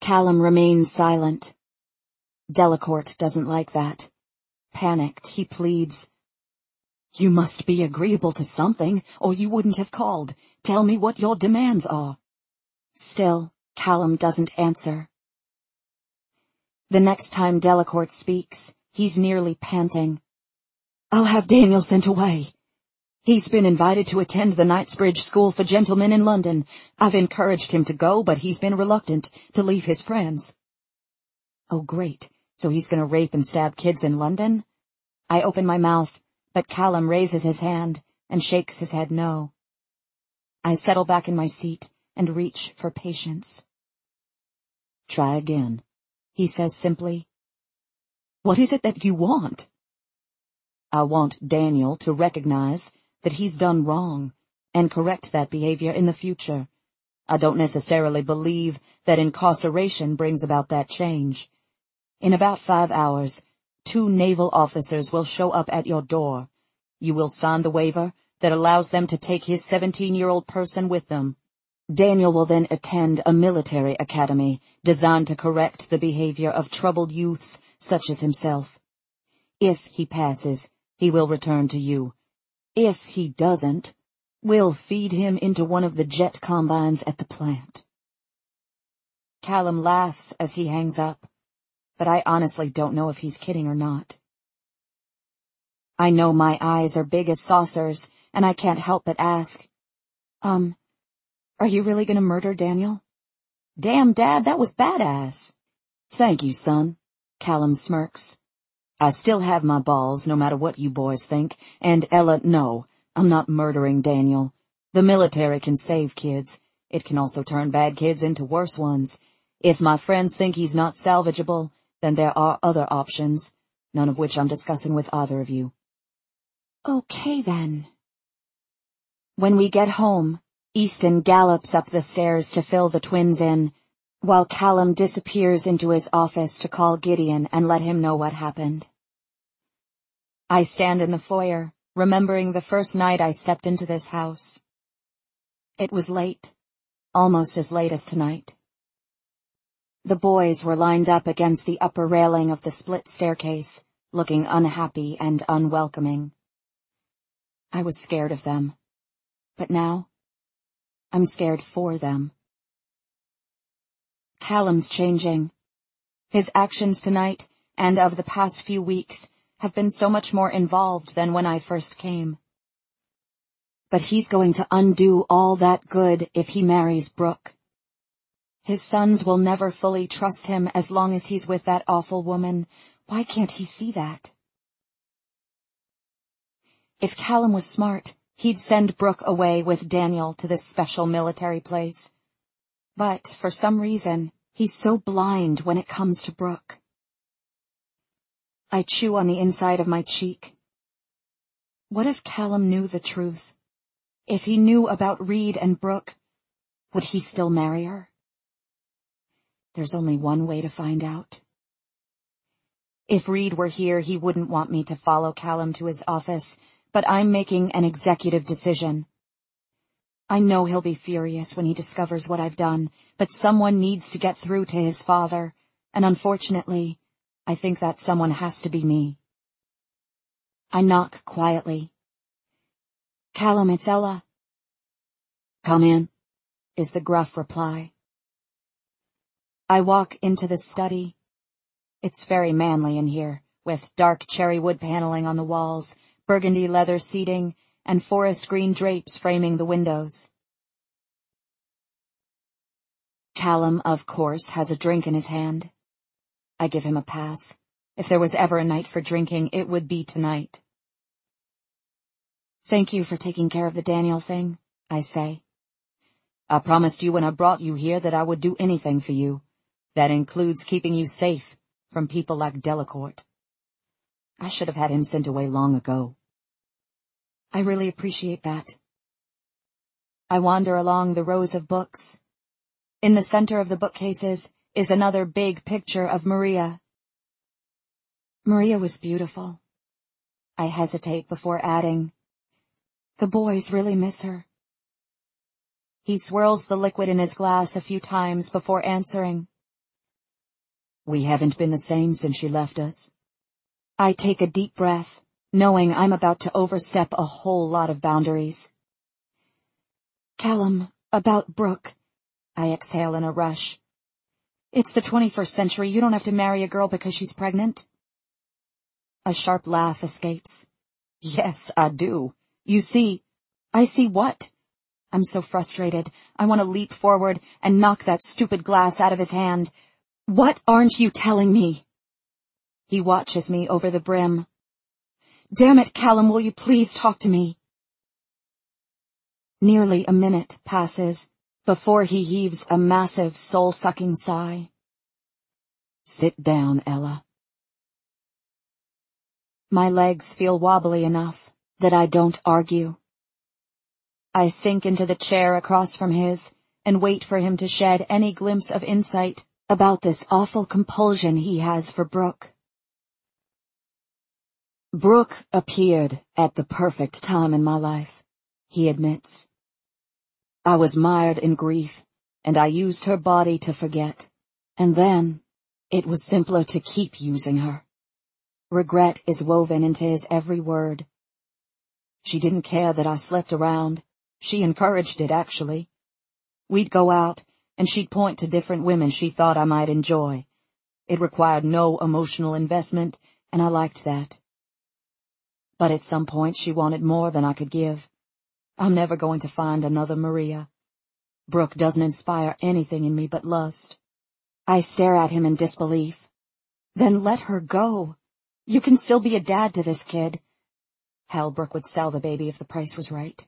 Callum remains silent. Delacourt doesn't like that. Panicked, he pleads. "You must be agreeable to something, or you wouldn't have called. Tell me what your demands are." Still, Callum doesn't answer. The next time Delacourt speaks, he's nearly panting. "I'll have Daniel sent away. He's been invited to attend the Knightsbridge School for Gentlemen in London. I've encouraged him to go, but he's been reluctant to leave his friends." Oh, great. So he's going to rape and stab kids in London? I open my mouth, but Callum raises his hand and shakes his head no. I settle back in my seat and reach for patience. "Try again," he says simply. "What is it that you want?" "I want Daniel to recognize that he's done wrong and correct that behavior in the future. I don't necessarily believe that incarceration brings about that change. In about 5 hours, 2 naval officers will show up at your door. You will sign the waiver that allows them to take his 17-year-old person with them. Daniel will then attend a military academy designed to correct the behavior of troubled youths such as himself. If he passes, he will return to you. If he doesn't, we'll feed him into one of the jet combines at the plant." Callum laughs as he hangs up, but I honestly don't know if he's kidding or not. I know my eyes are big as saucers, and I can't help but ask, are you really gonna murder Daniel?" "Damn, Dad, that was badass." "Thank you, son," Callum smirks. "I still have my balls, no matter what you boys think, and Ella, no, I'm not murdering Daniel. The military can save kids. It can also turn bad kids into worse ones. If my friends think he's not salvageable, then there are other options, none of which I'm discussing with either of you." "Okay, then." When we get home, Easton gallops up the stairs to fill the twins in, while Callum disappears into his office to call Gideon and let him know what happened. I stand in the foyer, remembering the first night I stepped into this house. It was late, almost as late as tonight. The boys were lined up against the upper railing of the split staircase, looking unhappy and unwelcoming. I was scared of them, but now I'm scared for them. Callum's changing. His actions tonight and of the past few weeks have been so much more involved than when I first came. But he's going to undo all that good if he marries Brooke. His sons will never fully trust him as long as he's with that awful woman. Why can't he see that? If Callum was smart, he'd send Brooke away with Daniel to this special military place. But, for some reason, he's so blind when it comes to Brooke. I chew on the inside of my cheek. What if Callum knew the truth? If he knew about Reed and Brooke, would he still marry her? There's only one way to find out. If Reed were here, he wouldn't want me to follow Callum to his office, but I'm making an executive decision. I know he'll be furious when he discovers what I've done, but someone needs to get through to his father, and unfortunately, I think that someone has to be me. I knock quietly. "Callum, it's Ella." "Come in," is the gruff reply. I walk into the study. It's very manly in here, with dark cherry wood paneling on the walls, burgundy leather seating, and forest green drapes framing the windows. Callum, of course, has a drink in his hand. I give him a pass. If there was ever a night for drinking, it would be tonight. "Thank you for taking care of the Daniel thing," I say. "I promised you when I brought you here that I would do anything for you. That includes keeping you safe from people like Delacourt. I should have had him sent away long ago." "I really appreciate that." I wander along the rows of books. In the center of the bookcases is another big picture of Maria. Maria was beautiful. I hesitate before adding, "The boys really miss her." He swirls the liquid in his glass a few times before answering, We haven't been the same since she left us. I take a deep breath, knowing I'm about to overstep a whole lot of boundaries. Callum, about Brooke. I exhale in a rush. It's the 21st century. You don't have to marry a girl because she's pregnant. A sharp laugh escapes. Yes, I do. You see. I see what? I'm so frustrated. I want to leap forward and knock that stupid glass out of his hand. What aren't you telling me? He watches me over the brim. Damn it, Callum, will you please talk to me? Nearly a minute passes before he heaves a massive, soul-sucking sigh. Sit down, Ella. My legs feel wobbly enough that I don't argue. I sink into the chair across from his and wait for him to shed any glimpse of insight about this awful compulsion he has for Brooke. Brooke appeared at the perfect time in my life, he admits. I was mired in grief, and I used her body to forget. And then, it was simpler to keep using her. Regret is woven into his every word. She didn't care that I slept around. She encouraged it, actually. We'd go out, and she'd point to different women she thought I might enjoy. It required no emotional investment, and I liked that. But at some point she wanted more than I could give. I'm never going to find another Maria. Brooke doesn't inspire anything in me but lust. I stare at him in disbelief. Then let her go. You can still be a dad to this kid. Hell, Brooke would sell the baby if the price was right.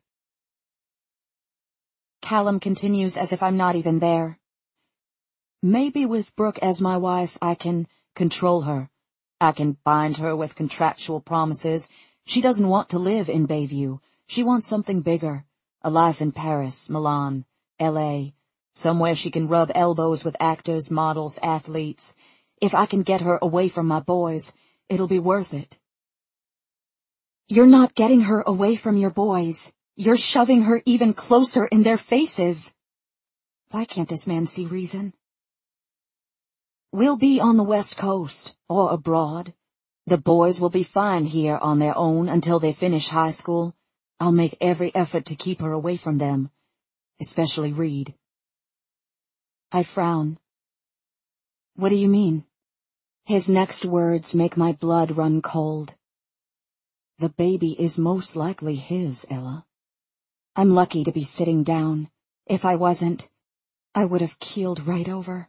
Callum continues as if I'm not even there. Maybe with Brooke as my wife I can control her. I can bind her with contractual promises. She doesn't want to live in Bayview. She wants something bigger. A life in Paris, Milan, L.A., somewhere she can rub elbows with actors, models, athletes. If I can get her away from my boys, it'll be worth it. You're not getting her away from your boys. You're shoving her even closer in their faces. Why can't this man see reason? We'll be on the West Coast, or abroad. The boys will be fine here on their own until they finish high school. I'll make every effort to keep her away from them, especially Reed. I frown. What do you mean? His next words make my blood run cold. The baby is most likely his, Ella. I'm lucky to be sitting down. If I wasn't, I would have keeled right over.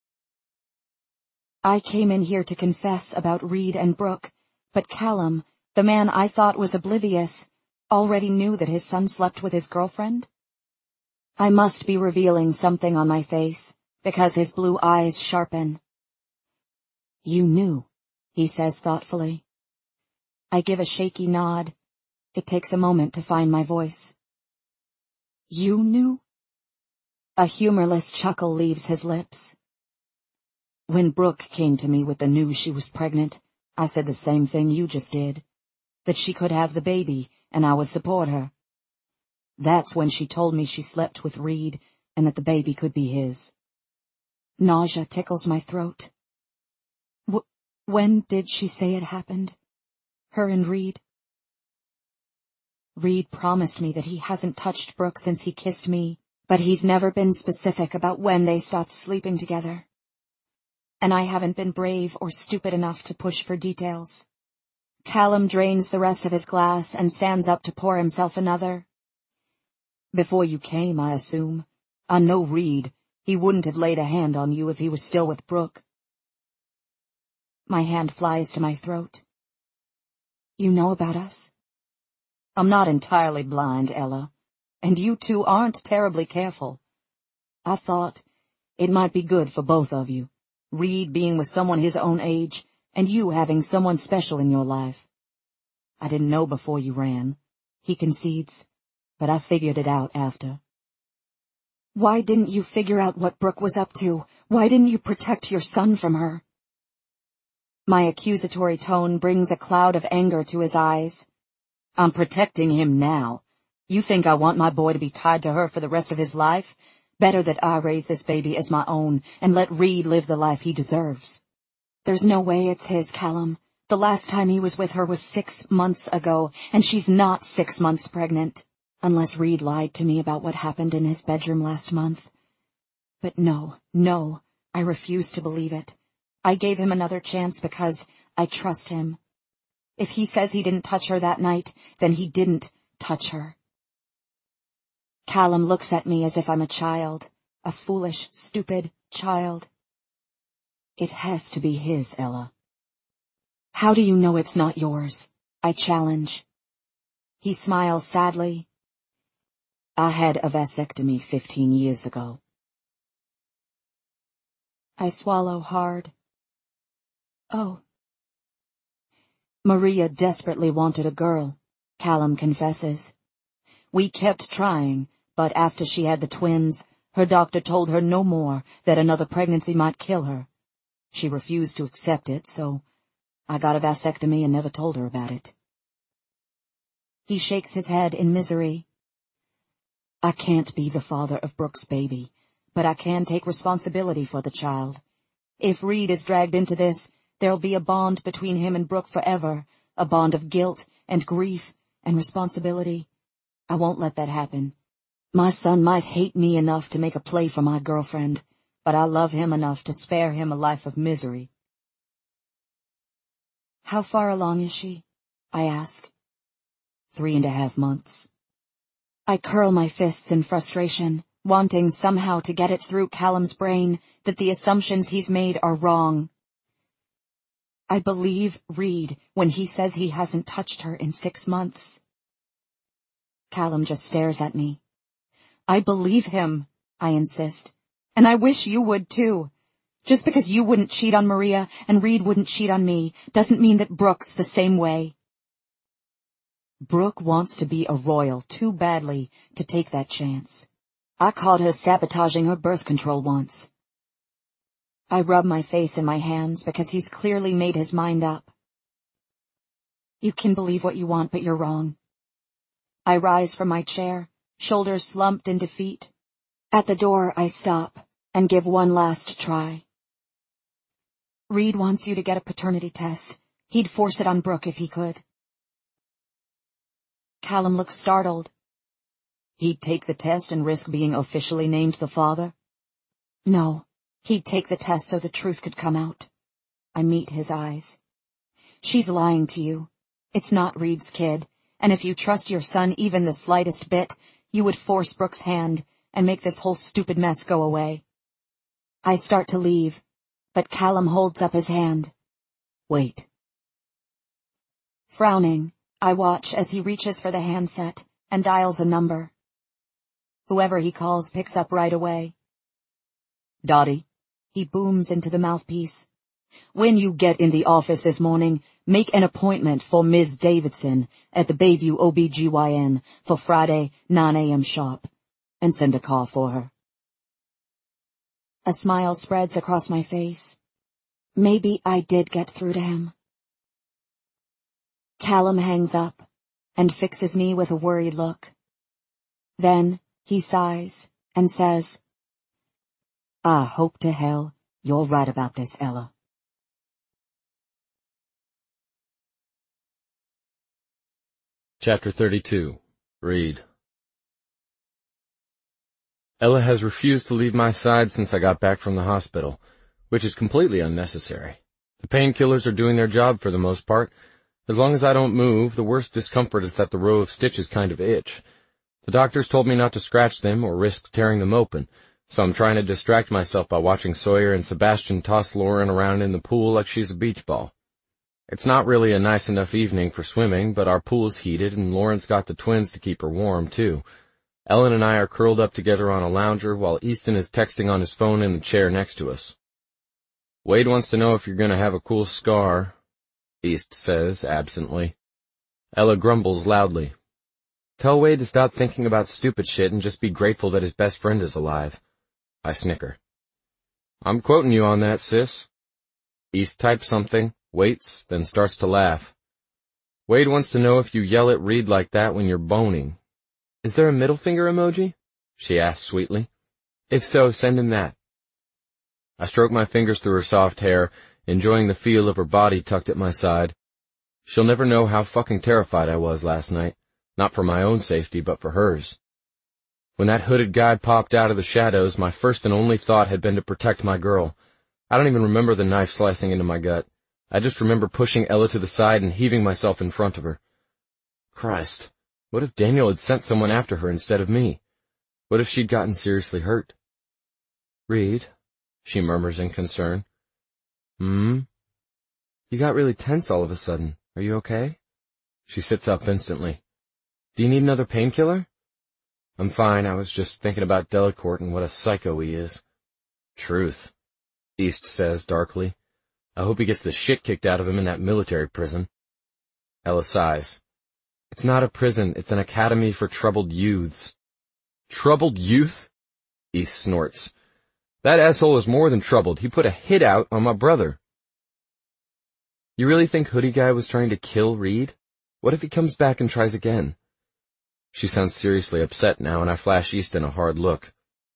I came in here to confess about Reed and Brooke, but Callum, the man I thought was oblivious, already knew that his son slept with his girlfriend? I must be revealing something on my face, because his blue eyes sharpen. You knew, he says thoughtfully. I give a shaky nod. It takes a moment to find my voice. You knew? A humorless chuckle leaves his lips. When Brooke came to me with the news she was pregnant, I said the same thing you just did, that she could have the baby and I would support her. That's when she told me she slept with Reed and that the baby could be his. Nausea tickles my throat. When did she say it happened? Her and Reed? Reed promised me that he hasn't touched Brooke since he kissed me, but he's never been specific about when they stopped sleeping together. And I haven't been brave or stupid enough to push for details. Callum drains the rest of his glass and stands up to pour himself another. Before you came, I assume. I know Reed. He wouldn't have laid a hand on you if he was still with Brooke. My hand flies to my throat. You know about us? I'm not entirely blind, Ella, and you two aren't terribly careful. I thought it might be good for both of you, Reed being with someone his own age, and you having someone special in your life. I didn't know before you ran, he concedes, but I figured it out after. Why didn't you figure out what Brooke was up to? Why didn't you protect your son from her? My accusatory tone brings a cloud of anger to his eyes. I'm protecting him now. You think I want my boy to be tied to her for the rest of his life? Better that I raise this baby as my own and let Reed live the life he deserves. There's no way it's his, Callum. The last time he was with her was 6 months ago, and she's not 6 months pregnant. Unless Reed lied to me about what happened in his bedroom last month. But no, I refuse to believe it. I gave him another chance because I trust him. If he says he didn't touch her that night, then he didn't touch her. Callum looks at me as if I'm a child, a foolish, stupid child. It has to be his, Ella. How do you know it's not yours? I challenge. He smiles sadly. I had a vasectomy 15 years ago. I swallow hard. Oh. Maria desperately wanted a girl, Callum confesses. We kept trying, but after she had the twins, her doctor told her no more, that another pregnancy might kill her. She refused to accept it, so I got a vasectomy and never told her about it. He shakes his head in misery. I can't be the father of Brooke's baby, but I can take responsibility for the child. If Reed is dragged into this, there'll be a bond between him and Brooke forever, a bond of guilt and grief and responsibility. I won't let that happen. My son might hate me enough to make a play for my girlfriend, but I love him enough to spare him a life of misery. How far along is she? I ask. 3.5 months. I curl my fists in frustration, wanting somehow to get it through Callum's brain that the assumptions he's made are wrong. I believe Reed when he says he hasn't touched her in 6 months. Callum just stares at me. I believe him, I insist, and I wish you would too. Just because you wouldn't cheat on Maria and Reed wouldn't cheat on me doesn't mean that Brooke's the same way. Brooke wants to be a royal too badly to take that chance. I caught her sabotaging her birth control once. I rub my face in my hands because he's clearly made his mind up. You can believe what you want, but you're wrong. I rise from my chair, shoulders slumped in defeat. At the door, I stop and give one last try. Reed wants you to get a paternity test. He'd force it on Brooke if he could. Callum looks startled. He'd take the test and risk being officially named the father? No, he'd take the test so the truth could come out. I meet his eyes. She's lying to you. It's not Reed's kid, and if you trust your son even the slightest bit, you would force Brooke's hand and make this whole stupid mess go away. I start to leave, but Callum holds up his hand. Wait. Frowning, I watch as he reaches for the handset and dials a number. Whoever he calls picks up right away. Dottie, he booms into the mouthpiece. When you get in the office this morning, make an appointment for Ms. Davidson at the Bayview OBGYN for Friday, 9 a.m. sharp, and send a car for her. A smile spreads across my face. Maybe I did get through to him. Callum hangs up and fixes me with a worried look. Then he sighs and says, I hope to hell you're right about this, Ella. Chapter 32. Reed. Ella has refused to leave my side since I got back from the hospital, which is completely unnecessary. The painkillers are doing their job for the most part. As long as I don't move, the worst discomfort is that the row of stitches kind of itch. The doctors told me not to scratch them or risk tearing them open, so I'm trying to distract myself by watching Sawyer and Sebastian toss Lauren around in the pool like she's a beach ball. It's not really a nice enough evening for swimming, but our pool's heated and Lauren's got the twins to keep her warm, too. Ellen and I are curled up together on a lounger while Easton is texting on his phone in the chair next to us. Wade wants to know if you're going to have a cool scar, East says absently. Ella grumbles loudly. Tell Wade to stop thinking about stupid shit and just be grateful that his best friend is alive. I snicker. I'm quoting you on that, sis. East types something, waits, then starts to laugh. Wade wants to know if you yell at Reed like that when you're boning. Is there a middle finger emoji? She asks sweetly. If so, send him that. I stroke my fingers through her soft hair, enjoying the feel of her body tucked at my side. She'll never know how fucking terrified I was last night, not for my own safety, but for hers. When that hooded guy popped out of the shadows, my first and only thought had been to protect my girl. I don't even remember the knife slicing into my gut. I just remember pushing Ella to the side and heaving myself in front of her. Christ, what if Daniel had sent someone after her instead of me? What if she'd gotten seriously hurt? Reed, she murmurs in concern. You got really tense all of a sudden. Are you okay? She sits up instantly. Do you need another painkiller? I'm fine, I was just thinking about Delacourt and what a psycho he is. Truth, East says darkly. I hope he gets the shit kicked out of him in that military prison. Ella sighs. It's not a prison, it's an academy for troubled youths. Troubled youth? East snorts. That asshole is more than troubled. He put a hit out on my brother. You really think Hoodie Guy was trying to kill Reed? What if he comes back and tries again? She sounds seriously upset now, and I flash Easton a hard look.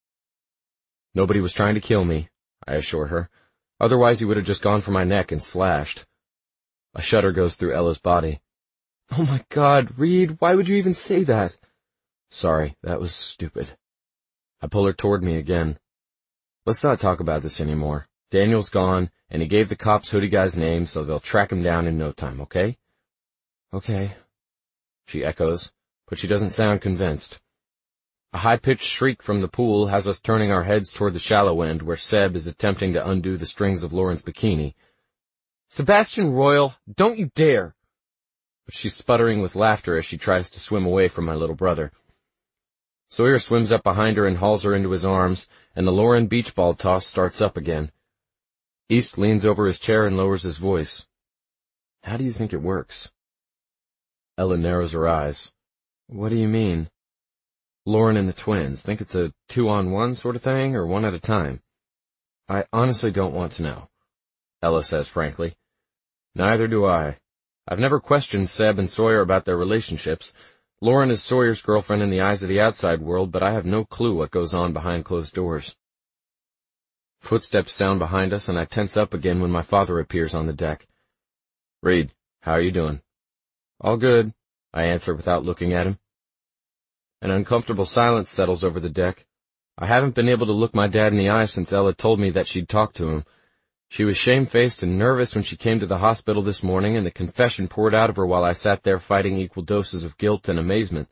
Nobody was trying to kill me, I assure her. Otherwise he would have just gone for my neck and slashed. A shudder goes through Ella's body. Oh my God, Reed, why would you even say that? Sorry, that was stupid. I pull her toward me again. Let's not talk about this anymore. Daniel's gone, and he gave the cops Hoodie Guy's name, so they'll track him down in no time, okay? Okay, she echoes, but she doesn't sound convinced. A high-pitched shriek from the pool has us turning our heads toward the shallow end, where Seb is attempting to undo the strings of Lauren's bikini. Sebastian Royal, don't you dare! But she's sputtering with laughter as she tries to swim away from my little brother. Sawyer swims up behind her and hauls her into his arms, and the Lauren beach ball toss starts up again. East leans over his chair and lowers his voice. How do you think it works? Ella narrows her eyes. What do you mean? Lauren and the twins, think it's a 2-on-1 sort of thing, or one at a time? I honestly don't want to know, Ella says frankly. Neither do I. I've never questioned Seb and Sawyer about their relationships. Lauren is Sawyer's girlfriend in the eyes of the outside world, but I have no clue what goes on behind closed doors. Footsteps sound behind us, and I tense up again when my father appears on the deck. Reed, how are you doing? All good, I answer without looking at him. An uncomfortable silence settles over the deck. I haven't been able to look my dad in the eye since Ella told me that she'd talked to him. She was shamefaced and nervous when she came to the hospital this morning, and the confession poured out of her while I sat there fighting equal doses of guilt and amazement.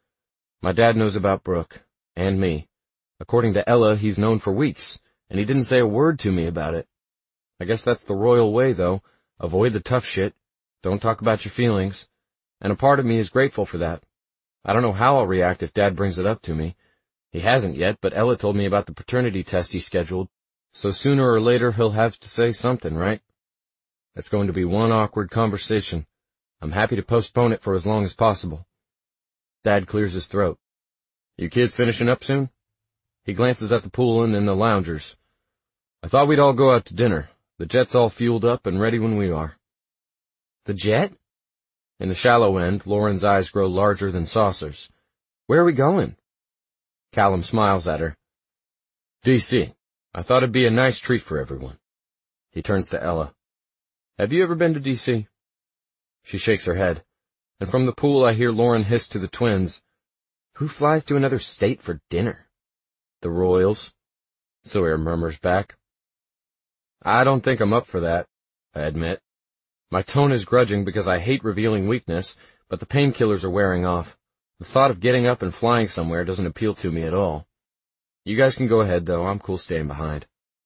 My dad knows about Brooke, and me. According to Ella, he's known for weeks, and he didn't say a word to me about it. I guess that's the royal way, though. Avoid the tough shit. Don't talk about your feelings. And a part of me is grateful for that. I don't know how I'll react if Dad brings it up to me. He hasn't yet, but Ella told me about the paternity test he scheduled, so sooner or later he'll have to say something, right? It's going to be one awkward conversation. I'm happy to postpone it for as long as possible. Dad clears his throat. You kids finishing up soon? He glances at the pool and then the loungers. I thought we'd all go out to dinner. The jet's all fueled up and ready when we are. The jet? In the shallow end, Lauren's eyes grow larger than saucers. Where are we going? Callum smiles at her. D.C. I thought it'd be a nice treat for everyone. He turns to Ella. Have you ever been to D.C.? She shakes her head, and from the pool I hear Lauren hiss to the twins. Who flies to another state for dinner? The Royals, Sawyer murmurs back. I don't think I'm up for that, I admit. My tone is grudging because I hate revealing weakness, but the painkillers are wearing off. The thought of getting up and flying somewhere doesn't appeal to me at all. You guys can go ahead, though. I'm cool staying behind.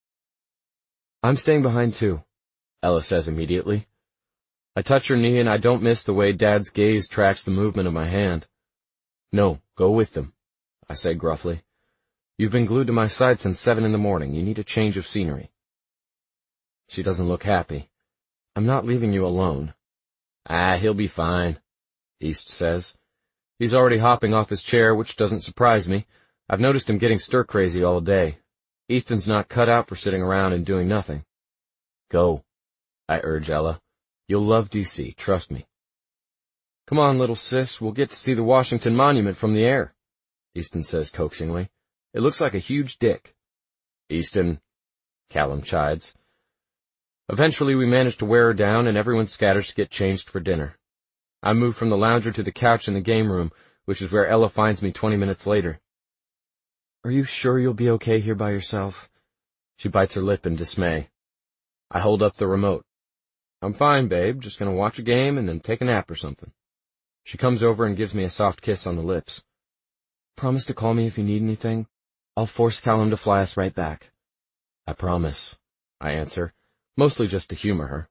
I'm staying behind, too, Ella says immediately. I touch her knee, and I don't miss the way Dad's gaze tracks the movement of my hand. No, go with them, I say gruffly. You've been glued to my side since 7 in the morning. You need a change of scenery. She doesn't look happy. I'm not leaving you alone. He'll be fine, East says. He's already hopping off his chair, which doesn't surprise me. I've noticed him getting stir-crazy all day. Easton's not cut out for sitting around and doing nothing. Go, I urge Ella. You'll love D.C., trust me. Come on, little sis, we'll get to see the Washington Monument from the air, Easton says coaxingly. It looks like a huge dick. Easton, Callum chides. Eventually we manage to wear her down and everyone scatters to get changed for dinner. I move from the lounger to the couch in the game room, which is where Ella finds me 20 minutes later. "Are you sure you'll be okay here by yourself?" She bites her lip in dismay. I hold up the remote. "I'm fine, babe. Just gonna watch a game and then take a nap or something." She comes over and gives me a soft kiss on the lips. "Promise to call me if you need anything. I'll force Callum to fly us right back." "I promise," I answer, mostly just to humor her.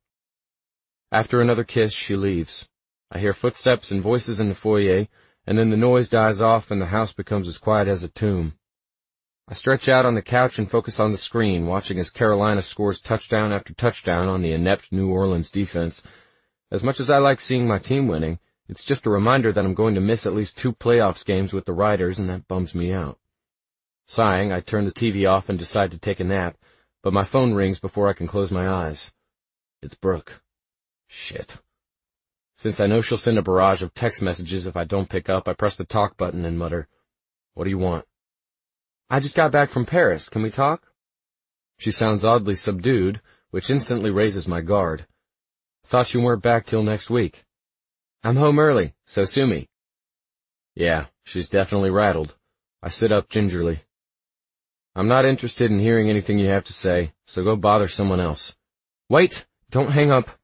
After another kiss, she leaves. I hear footsteps and voices in the foyer, and then the noise dies off and the house becomes as quiet as a tomb. I stretch out on the couch and focus on the screen, watching as Carolina scores touchdown after touchdown on the inept New Orleans defense. As much as I like seeing my team winning, it's just a reminder that I'm going to miss at least 2 playoffs games with the Riders, and that bums me out. Sighing, I turn the TV off and decide to take a nap, but my phone rings before I can close my eyes. It's Brooke. Shit. Since I know she'll send a barrage of text messages if I don't pick up, I press the talk button and mutter, "What do you want?" "I just got back from Paris. Can we talk?" She sounds oddly subdued, which instantly raises my guard. "Thought you weren't back till next week." "I'm home early, so sue me." Yeah, she's definitely rattled. I sit up gingerly. "I'm not interested in hearing anything you have to say, so go bother someone else." "Wait! Don't hang up."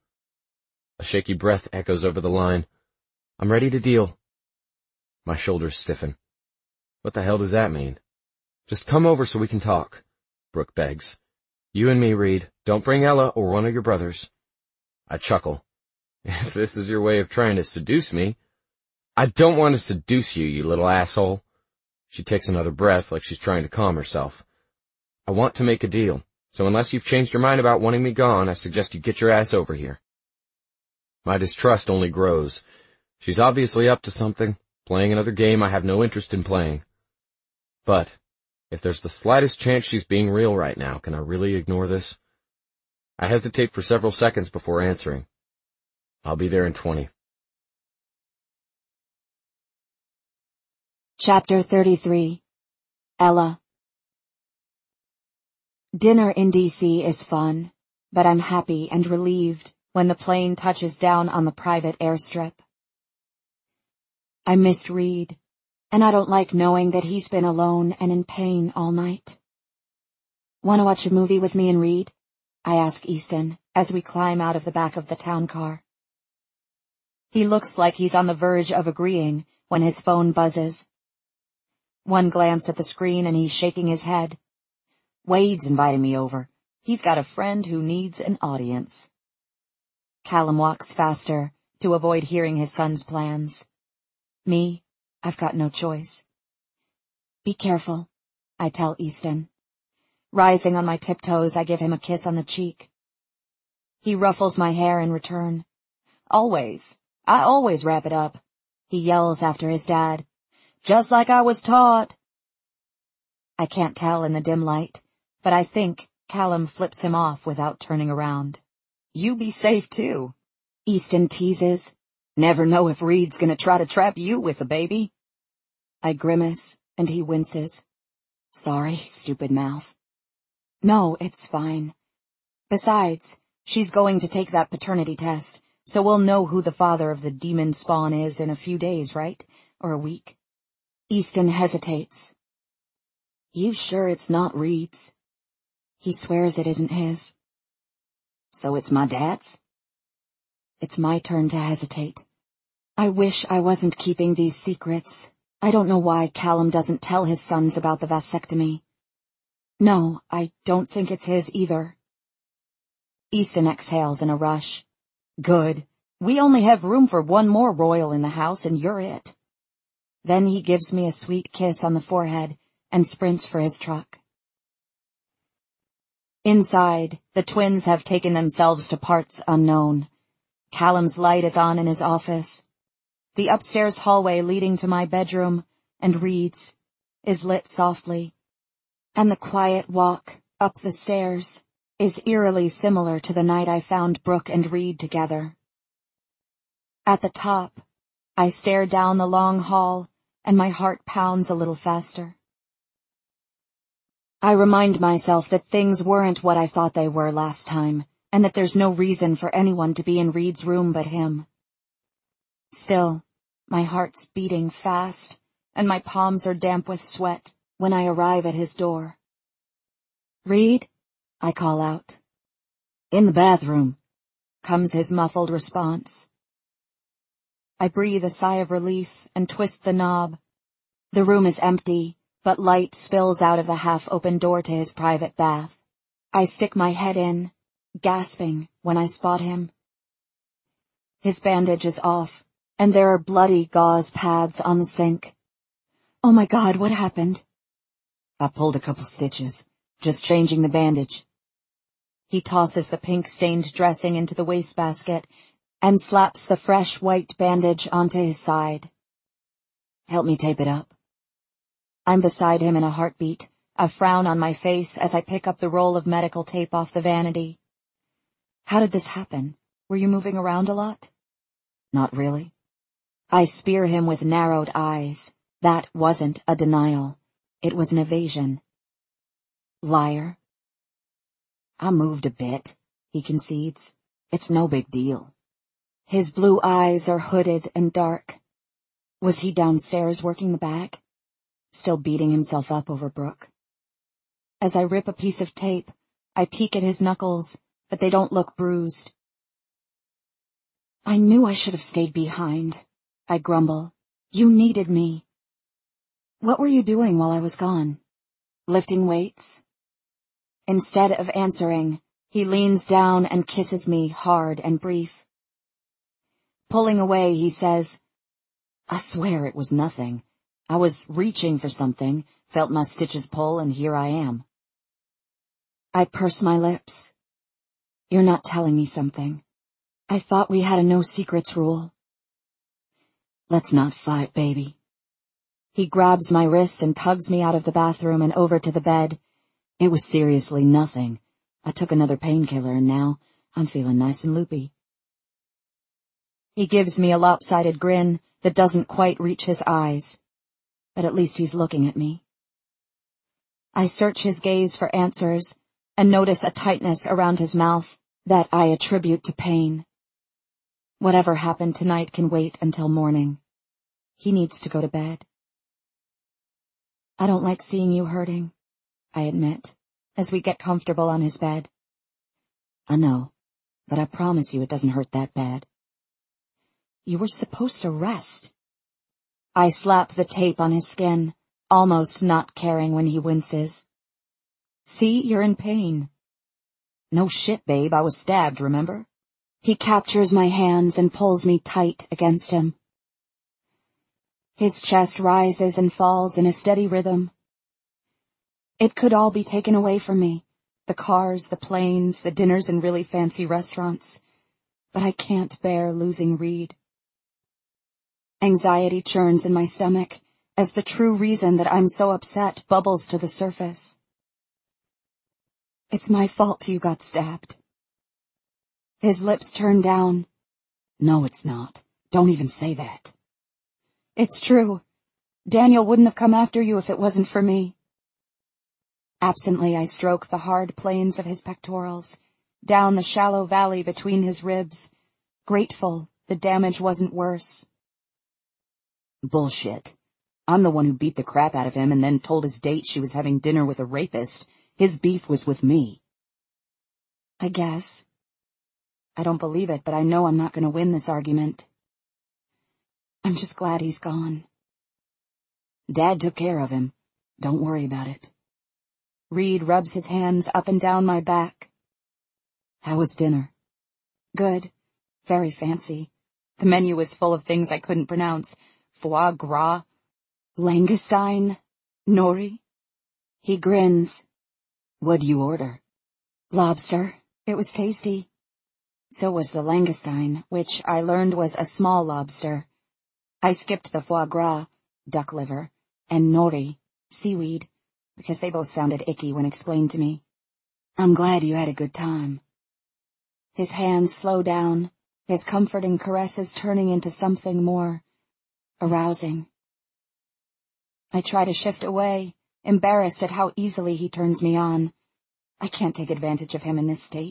A shaky breath echoes over the line. "I'm ready to deal." My shoulders stiffen. What the hell does that mean? "Just come over so we can talk," Brooke begs. "You and me, Reed. Don't bring Ella or one of your brothers." I chuckle. "If this is your way of trying to seduce me." "I don't want to seduce you, you little asshole." She takes another breath like she's trying to calm herself. "I want to make a deal, so unless you've changed your mind about wanting me gone, I suggest you get your ass over here." My distrust only grows. She's obviously up to something, playing another game I have no interest in playing. But if there's the slightest chance she's being real right now, can I really ignore this? I hesitate for several seconds before answering. "I'll be there in 20. Chapter 33. Ella. Dinner in D.C. is fun, but I'm happy and relieved when the plane touches down on the private airstrip. I miss Reed, and I don't like knowing that he's been alone and in pain all night. "Want to watch a movie with me and Reed?" I ask Easton as we climb out of the back of the town car. He looks like he's on the verge of agreeing when his phone buzzes. One glance at the screen and he's shaking his head. "Wade's invited me over. He's got a friend who needs an audience." Callum walks faster to avoid hearing his son's plans. Me, I've got no choice. "Be careful," I tell Easton. Rising on my tiptoes, I give him a kiss on the cheek. He ruffles my hair in return. "Always. I always wrap it up," he yells after his dad. "Just like I was taught." I can't tell in the dim light, but I think Callum flips him off without turning around. "You be safe, too," Easton teases. "Never know if Reed's gonna try to trap you with a baby." I grimace, and he winces. "Sorry, stupid mouth." "No, it's fine. Besides, she's going to take that paternity test, so we'll know who the father of the demon spawn is in a few days, right? Or a week?" Easton hesitates. "You sure it's not Reed's?" He swears it isn't his. "So it's my dad's?" It's my turn to hesitate. I wish I wasn't keeping these secrets. I don't know why Callum doesn't tell his sons about the vasectomy. No, I don't think it's his either. Easton exhales in a rush. "Good. We only have room for one more royal in the house, and you're it." Then he gives me a sweet kiss on the forehead and sprints for his truck. Inside, the twins have taken themselves to parts unknown. Callum's light is on in his office. The upstairs hallway leading to my bedroom, and Reed's, is lit softly. And the quiet walk up the stairs is eerily similar to the night I found Brooke and Reed together. At the top, I stare down the long hall, and my heart pounds a little faster. I remind myself that things weren't what I thought they were last time, and that there's no reason for anyone to be in Reed's room but him. Still, my heart's beating fast, and my palms are damp with sweat when I arrive at his door. "Reed?" I call out. "In the bathroom," comes his muffled response. I breathe a sigh of relief and twist the knob. The room is empty, but light spills out of the half-open door to his private bath. I stick my head in, gasping when I spot him. His bandage is off, and there are bloody gauze pads on the sink. "Oh my God, what happened?" "I pulled a couple stitches, just changing the bandage." He tosses the pink-stained dressing into the wastebasket and slaps the fresh white bandage onto his side. "Help me tape it up." I'm beside him in a heartbeat, a frown on my face as I pick up the roll of medical tape off the vanity. "How did this happen? Were you moving around a lot?" "Not really." I spear him with narrowed eyes. That wasn't a denial. It was an evasion. "Liar." "I moved a bit," he concedes. "It's no big deal." His blue eyes are hooded and dark. Was he downstairs working the bag? Still beating himself up over Brooke? As I rip a piece of tape, I peek at his knuckles, but they don't look bruised. "I knew I should have stayed behind," I grumble. "You needed me." "What were you doing while I was gone?" "Lifting weights." Instead of answering, he leans down and kisses me hard and brief. Pulling away, he says, "I swear it was nothing. I was reaching for something, felt my stitches pull, and here I am." I purse my lips. "You're not telling me something. I thought we had a no-secrets rule." "Let's not fight, baby." He grabs my wrist and tugs me out of the bathroom and over to the bed. "It was seriously nothing. I took another painkiller and now I'm feeling nice and loopy." He gives me a lopsided grin that doesn't quite reach his eyes, but at least he's looking at me. I search his gaze for answers and notice a tightness around his mouth that I attribute to pain. Whatever happened tonight can wait until morning. He needs to go to bed. "I don't like seeing you hurting," I admit, as we get comfortable on his bed. "I know, but I promise you it doesn't hurt that bad." "You were supposed to rest." I slap the tape on his skin, almost not caring when he winces. "See, you're in pain." "No shit, babe, I was stabbed, remember?" He captures my hands and pulls me tight against him. His chest rises and falls in a steady rhythm. It could all be taken away from me, the cars, the planes, the dinners in really fancy restaurants, but I can't bear losing Reed. Anxiety churns in my stomach as the true reason that I'm so upset bubbles to the surface. "It's my fault you got stabbed." His lips turn down. "No, it's not. Don't even say that." "It's true. Daniel wouldn't have come after you if it wasn't for me." Absently, I stroke the hard planes of his pectorals, down the shallow valley between his ribs, grateful the damage wasn't worse. "Bullshit. I'm the one who beat the crap out of him and then told his date she was having dinner with a rapist. His beef was with me." "I guess. I don't believe it, but I know I'm not going to win this argument. I'm just glad he's gone." "Dad took care of him. Don't worry about it." Reed rubs his hands up and down my back. "How was dinner?" "Good. Very fancy. The menu was full of things I couldn't pronounce. Foie gras, langoustine, nori." He grins. "What'd you order?" "Lobster. It was tasty." So was the langoustine, which I learned was a small lobster. I skipped the foie gras, duck liver, and nori, seaweed, because they both sounded icky when explained to me. "I'm glad you had a good time." His hands slow down, his comforting caresses turning into something more arousing. I try to shift away, embarrassed at how easily he turns me on. I can't take advantage of him in this state,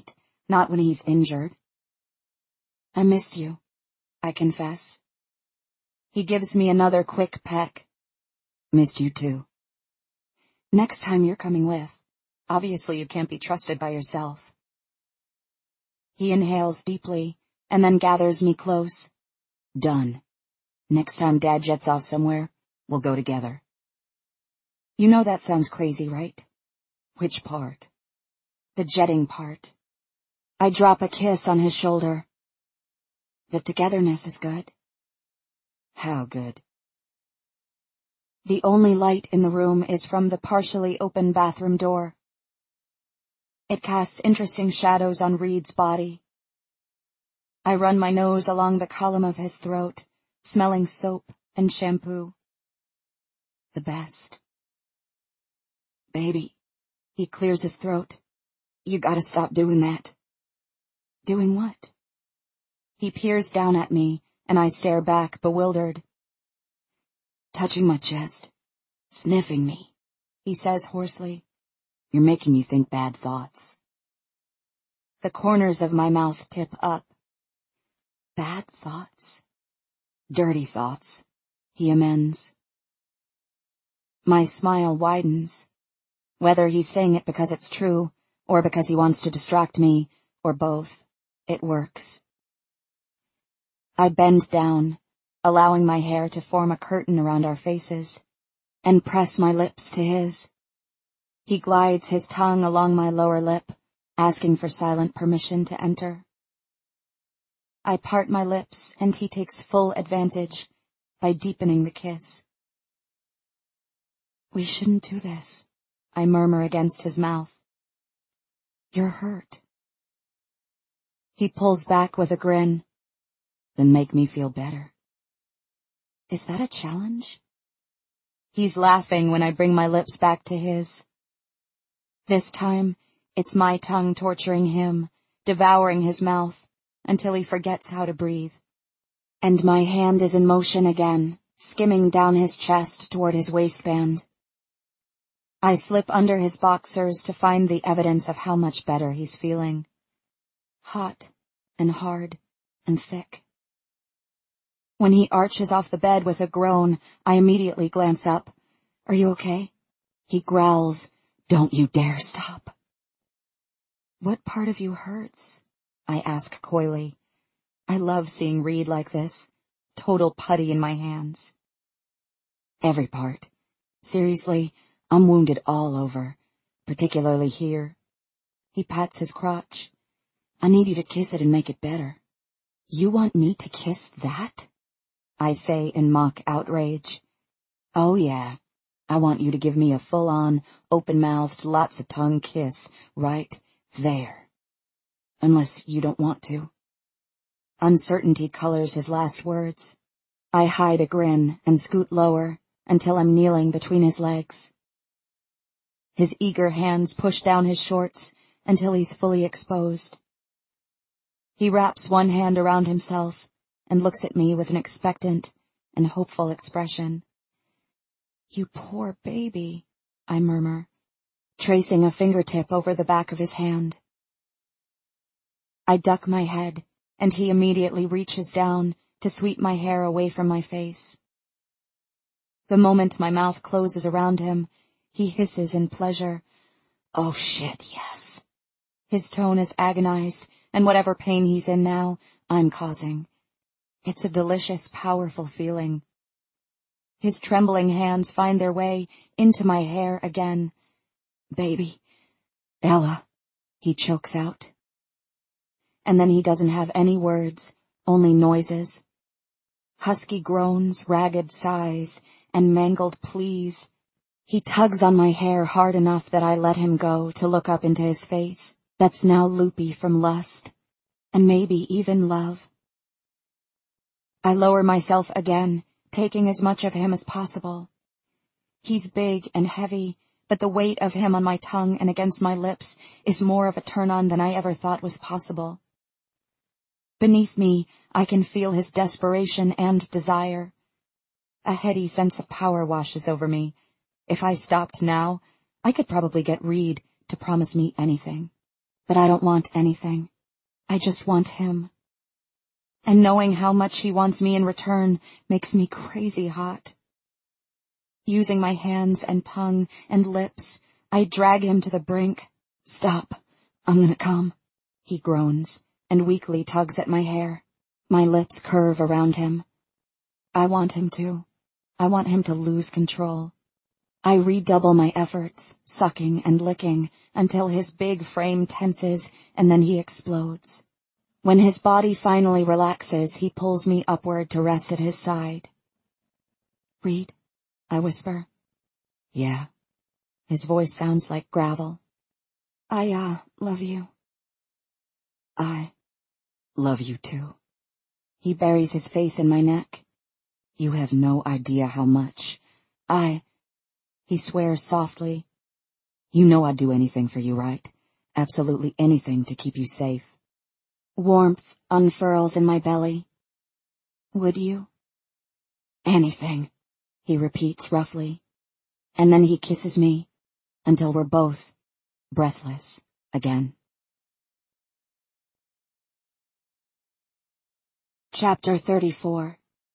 Not when he's injured. I missed you, I confess. He gives me another quick peck. Missed you too. Next time you're coming with. Obviously you can't be trusted by yourself. He inhales deeply, and then gathers me close. Done. Next time Dad jets off somewhere, we'll go together. You know that sounds crazy, right? Which part? The jetting part. I drop a kiss on his shoulder. The togetherness is good. How good? The only light in the room is from the partially open bathroom door. It casts interesting shadows on Reed's body. I run my nose along the column of his throat, smelling soap and shampoo. The best. Baby, he clears his throat. You gotta stop doing that. Doing what? He peers down at me, and I stare back, bewildered. Touching my chest. Sniffing me, he says hoarsely. You're making me think bad thoughts. The corners of my mouth tip up. Bad thoughts? Dirty thoughts, he amends. My smile widens. Whether he's saying it because it's true, or because he wants to distract me, or both, it works. I bend down, allowing my hair to form a curtain around our faces, and press my lips to his. He glides his tongue along my lower lip, asking for silent permission to enter. I part my lips, and he takes full advantage by deepening the kiss. We shouldn't do this, I murmur against his mouth. You're hurt. He pulls back with a grin. Then make me feel better. Is that a challenge? He's laughing when I bring my lips back to his. This time, it's my tongue torturing him, devouring his mouth, until he forgets how to breathe. And my hand is in motion again, skimming down his chest toward his waistband. I slip under his boxers to find the evidence of how much better he's feeling. Hot and hard and thick. When he arches off the bed with a groan, I immediately glance up. Are you okay? He growls, Don't you dare stop. What part of you hurts? I ask coyly. I love seeing Reed like this, total putty in my hands. Every part. Seriously, I'm wounded all over, particularly here. He pats his crotch. I need you to kiss it and make it better. You want me to kiss that? I say in mock outrage. Oh yeah, I want you to give me a full-on, open-mouthed, lots-of-tongue kiss right there. Unless you don't want to. Uncertainty colors his last words. I hide a grin and scoot lower until I'm kneeling between his legs. His eager hands push down his shorts until he's fully exposed. He wraps one hand around himself and looks at me with an expectant and hopeful expression. You poor baby, I murmur, tracing a fingertip over the back of his hand. I duck my head, and he immediately reaches down to sweep my hair away from my face. The moment my mouth closes around him, he hisses in pleasure. Oh shit, yes. His tone is agonized, and whatever pain he's in now, I'm causing. It's a delicious, powerful feeling. His trembling hands find their way into my hair again. Baby, Ella, he chokes out. And then he doesn't have any words, only noises. Husky groans, ragged sighs, and mangled pleas. He tugs on my hair hard enough that I let him go to look up into his face, that's now loopy from lust, and maybe even love. I lower myself again, taking as much of him as possible. He's big and heavy, but the weight of him on my tongue and against my lips is more of a turn-on than I ever thought was possible. Beneath me, I can feel his desperation and desire. A heady sense of power washes over me. If I stopped now, I could probably get Reed to promise me anything. But I don't want anything. I just want him. And knowing how much he wants me in return makes me crazy hot. Using my hands and tongue and lips, I drag him to the brink. Stop. I'm gonna come. He groans and weakly tugs at my hair. My lips curve around him. I want him to. I want him to lose control. I redouble my efforts, sucking and licking, until his big frame tenses and then he explodes. When his body finally relaxes, he pulls me upward to rest at his side. Reed, I whisper. Yeah. His voice sounds like gravel. I, love you. I love you too. He buries his face in my neck. You have no idea how much. He swears softly. You know I'd do anything for you, right? Absolutely anything to keep you safe. Warmth unfurls in my belly. Would you? Anything, he repeats roughly. And then he kisses me until we're both breathless again. Chapter 34.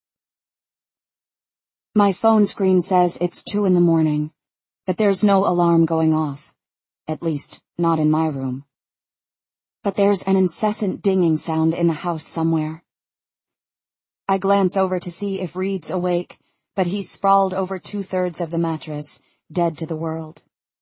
My phone screen says it's 2 a.m, but there's no alarm going off. At least, not in my room. But there's an incessant dinging sound in the house somewhere. I glance over to see if Reed's awake, but he's sprawled over 2/3 of the mattress, dead to the world.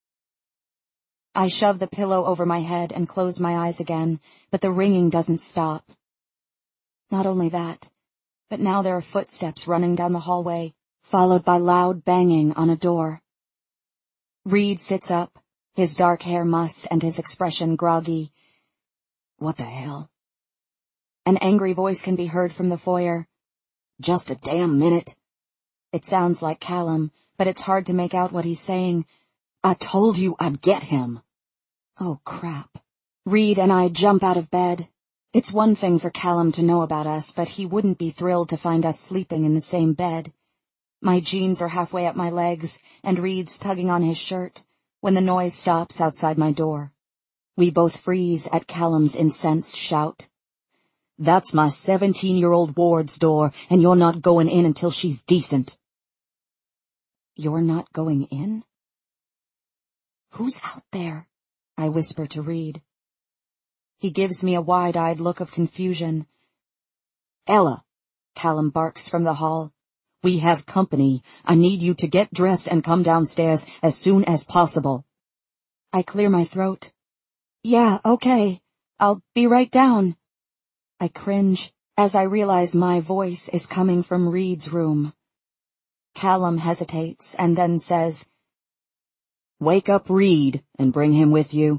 I shove the pillow over my head and close my eyes again, but the ringing doesn't stop. Not only that, but now there are footsteps running down the hallway, followed by loud banging on a door. Reed sits up, his dark hair mussed and his expression groggy. What the hell? An angry voice can be heard from the foyer. Just a damn minute. It sounds like Callum, but it's hard to make out what he's saying. I told you I'd get him. Oh, crap. Reed and I jump out of bed. It's one thing for Callum to know about us, but he wouldn't be thrilled to find us sleeping in the same bed. My jeans are halfway up my legs, and Reed's tugging on his shirt, when the noise stops outside my door. We both freeze at Callum's incensed shout. That's my 17-year-old ward's door, and you're not going in until she's decent. You're not going in? Who's out there? I whisper to Reed. He gives me a wide-eyed look of confusion. Ella, Callum barks from the hall. We have company. I need you to get dressed and come downstairs as soon as possible. I clear my throat. Yeah, okay. I'll be right down. I cringe as I realize my voice is coming from Reed's room. Callum hesitates and then says, Wake up Reed and bring him with you.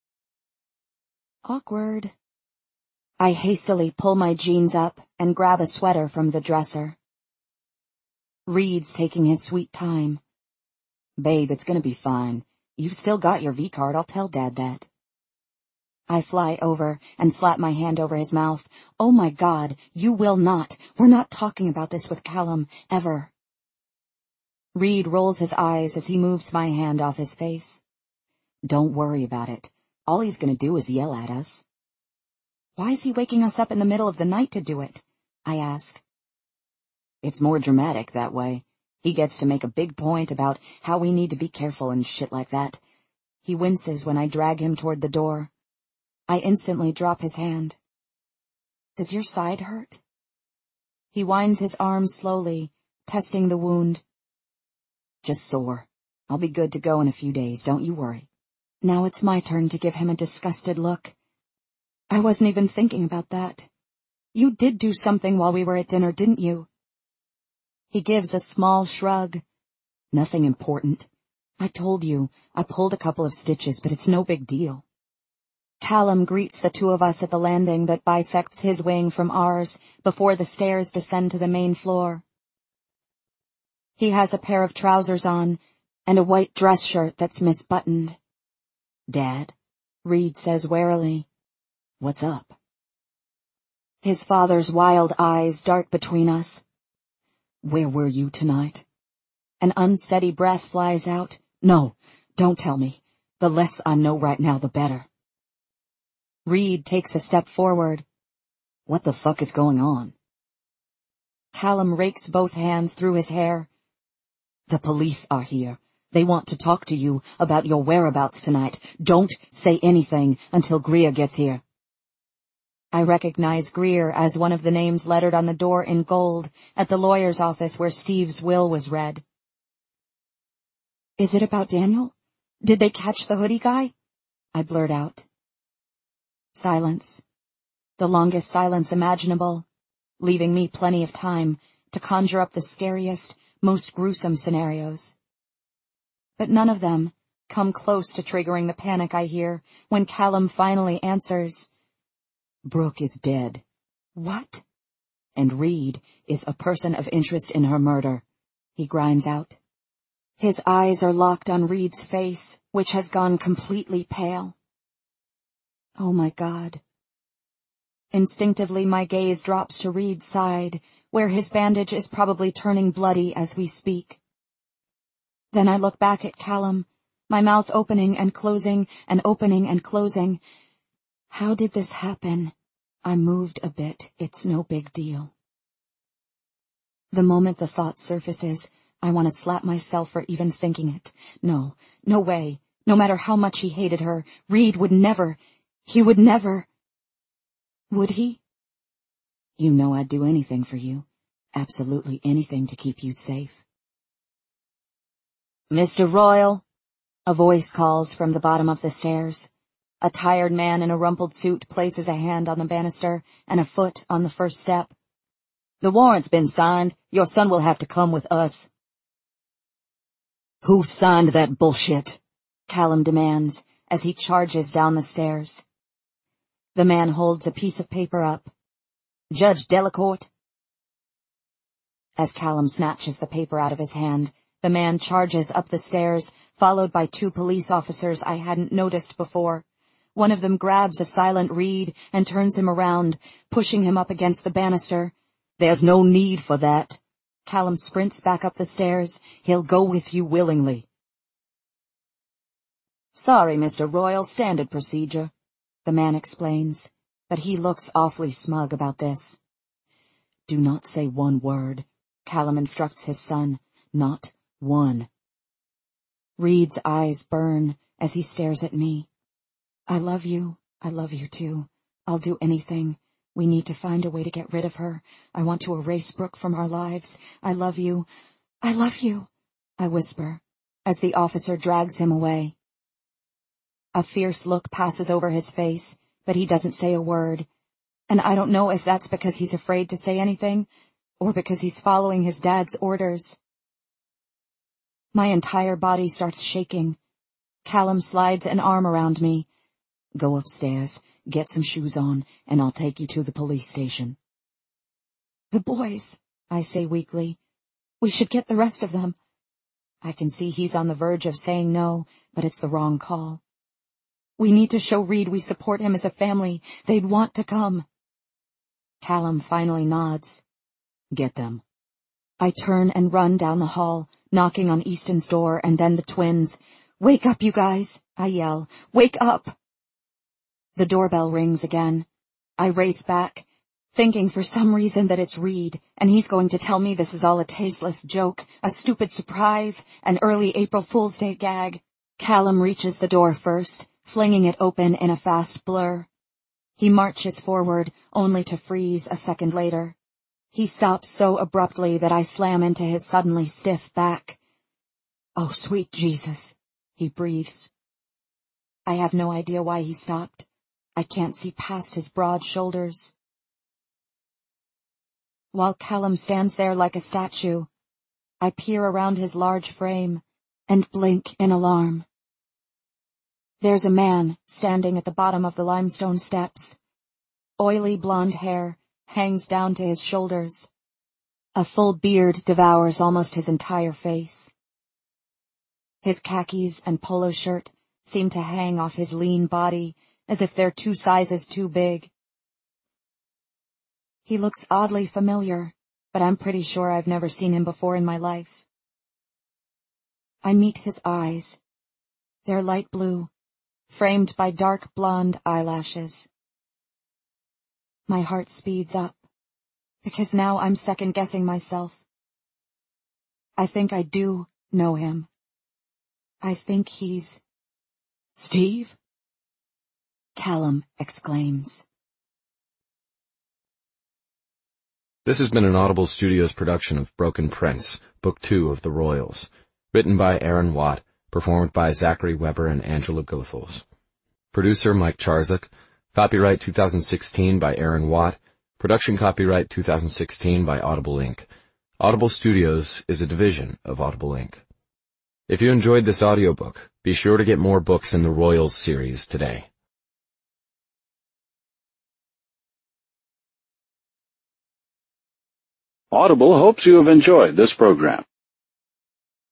Awkward. I hastily pull my jeans up and grab a sweater from the dresser. Reed's taking his sweet time. Babe, it's gonna be fine. You've still got your V-card, I'll tell Dad that. I fly over and slap my hand over his mouth. Oh my God, you will not. We're not talking about this with Callum, ever. Reed rolls his eyes as he moves my hand off his face. Don't worry about it. All he's gonna do is yell at us. Why is he waking us up in the middle of the night to do it? I ask. It's more dramatic that way. He gets to make a big point about how we need to be careful and shit like that. He winces when I drag him toward the door. I instantly drop his hand. Does your side hurt? He winds his arm slowly, testing the wound. Just sore. I'll be good to go in a few days, don't you worry. Now it's my turn to give him a disgusted look. I wasn't even thinking about that. You did do something while we were at dinner, didn't you? He gives a small shrug. Nothing important. I told you, I pulled a couple of stitches, but it's no big deal. Callum greets the two of us at the landing that bisects his wing from ours before the stairs descend to the main floor. He has a pair of trousers on and a white dress shirt that's misbuttoned. Dad, Reed says warily. What's up? His father's wild eyes dart between us. Where were you tonight? An unsteady breath flies out. No, don't tell me. The less I know right now, the better. Reed takes a step forward. What the fuck is going on? Callum rakes both hands through his hair. The police are here. They want to talk to you about your whereabouts tonight. Don't say anything until Greer gets here. I recognize Greer as one of the names lettered on the door in gold at the lawyer's office where Steve's will was read. Is it about Daniel? Did they catch the hoodie guy? I blurt out. Silence. The longest silence imaginable, leaving me plenty of time to conjure up the scariest, most gruesome scenarios. But none of them come close to triggering the panic I hear when Callum finally answers. Brooke is dead. What? And Reed is a person of interest in her murder, he grinds out. His eyes are locked on Reed's face, which has gone completely pale. Oh my God. Instinctively, my gaze drops to Reed's side, where his bandage is probably turning bloody as we speak. Then I look back at Callum, my mouth opening and closing and opening and closing. How did this happen? I moved a bit. It's no big deal. The moment the thought surfaces, I want to slap myself for even thinking it. No way. No matter how much he hated her, Reed would never. He would never. Would he? You know I'd do anything for you. Absolutely anything to keep you safe. Mr. Royal, a voice calls from the bottom of the stairs. A tired man in a rumpled suit places a hand on the banister and a foot on the first step. The warrant's been signed. Your son will have to come with us. Who signed that bullshit? Callum demands as he charges down the stairs. The man holds a piece of paper up. Judge Delacourt. As Callum snatches the paper out of his hand, the man charges up the stairs, followed by 2 police officers I hadn't noticed before. One of them grabs a silent Reed and turns him around, pushing him up against the banister. There's no need for that. Callum sprints back up the stairs. He'll go with you willingly. Sorry, Mr. Royal, standard procedure, the man explains, but he looks awfully smug about this. Do not say one word, Callum instructs his son. Not one. Reed's eyes burn as he stares at me. I love you too. I'll do anything. We need to find a way to get rid of her. I want to erase Brooke from our lives. I love you, I whisper, as the officer drags him away. A fierce look passes over his face, but he doesn't say a word, and I don't know if that's because he's afraid to say anything, or because he's following his dad's orders. My entire body starts shaking. Callum slides an arm around me. Go upstairs, get some shoes on, and I'll take you to the police station. The boys, I say weakly. We should get the rest of them. I can see he's on the verge of saying no, but it's the wrong call. We need to show Reed we support him as a family. They'd want to come. Callum finally nods. Get them. I turn and run down the hall, knocking on Easton's door and then the twins. Wake up, you guys, I yell. Wake up! The doorbell rings again. I race back, thinking for some reason that it's Reed, and he's going to tell me this is all a tasteless joke, a stupid surprise, an early April Fool's Day gag. Callum reaches the door first, flinging it open in a fast blur. He marches forward, only to freeze a second later. He stops so abruptly that I slam into his suddenly stiff back. Oh, sweet Jesus, he breathes. I have no idea why he stopped. I can't see past his broad shoulders. While Callum stands there like a statue, I peer around his large frame and blink in alarm. There's a man standing at the bottom of the limestone steps. Oily blonde hair hangs down to his shoulders. A full beard devours almost his entire face. His khakis and polo shirt seem to hang off his lean body as if they're 2 sizes too big. He looks oddly familiar, but I'm pretty sure I've never seen him before in my life. I meet his eyes. They're light blue, framed by dark blonde eyelashes. My heart speeds up, because now I'm second-guessing myself. I think I do know him. I think he's... Steve? Callum exclaims. This has been an Audible Studios production of Broken Prince, Book 2 of The Royals, written by Aaron Watt, performed by Zachary Weber and Angela Goethals. Producer Mike Charzuk. Copyright 2016 by Aaron Watt. Production copyright 2016 by Audible Inc. Audible Studios is a division of Audible Inc. If you enjoyed this audiobook, be sure to get more books in the Royals series today. Audible hopes you have enjoyed this program.